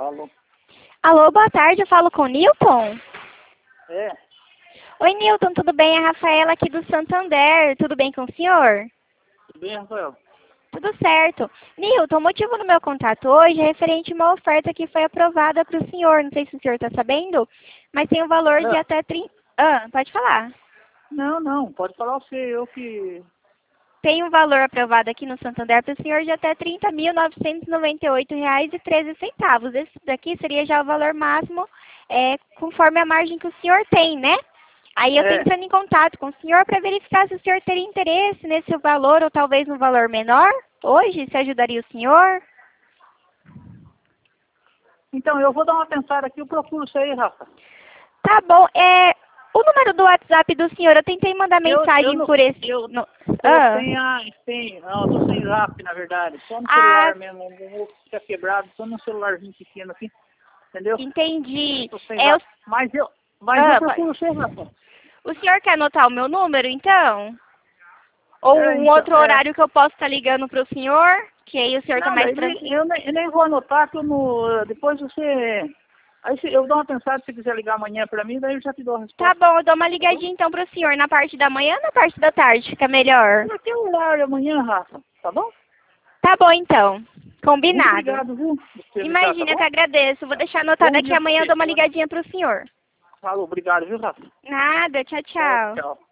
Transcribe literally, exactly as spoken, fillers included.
Alô? Alô, boa tarde, eu falo com o Newton? É, Oi, Newton, tudo bem? É a Rafaela aqui do Santander, tudo bem com o senhor? tudo bem, Rafael? Tudo certo. Newton, o motivo do meu contato hoje é referente a uma oferta que foi aprovada para o senhor, não sei se o senhor está sabendo, mas tem um valor de Não, até trinta... Ah, pode falar. não, não, pode falar você, eu que... Tem um valor aprovado aqui no Santander para o senhor de até trinta mil novecentos e noventa e oito reais e treze centavos. Esse daqui seria já o valor máximo, é, conforme a margem que o senhor tem, né? Aí eu estou É, entrando em contato com o senhor para verificar se o senhor teria interesse nesse valor ou talvez no valor menor. Hoje, se ajudaria o senhor? então eu vou dar uma pensada aqui, eu procuro isso aí, Rafa. Tá bom. É, o número do WhatsApp do senhor, eu tentei mandar Eu, eu mensagem não, por esse... eu no- tô ah. sem a, sem, não, eu tô sem zap, na verdade, só no Ah, celular mesmo, o meu fica quebrado, só no celularzinho pequeno aqui, entendeu? entendi. Tô sem É, o, zap, mas eu, mas eu ah, pode- procuro você, Rafa. o senhor quer anotar o meu número, então? Ou É, um então, outro é, horário que eu posso estar ligando para o senhor, que aí o senhor está não, mais daí nem- tranquilo. eu nem, eu nem vou anotar, que eu não, depois você, aí se, eu dou uma pensada, se você quiser ligar amanhã pra mim, daí eu já te dou a Tá resposta. bom, eu dou uma Tá bom? ligadinha então para o senhor na parte da manhã ou na parte da tarde, fica melhor. Mas que horário amanhã, Rafa? Tá bom? Tá bom, então. Muito Combinado. obrigado, viu? Por você ligar, tá Imagina, eu que bom? agradeço. Vou deixar anotado Bom aqui dia pra amanhã eu você. dou uma ligadinha para o senhor. Falou, obrigado, viu, Rafa? Nada, tchau, Tchau, tchau. tchau.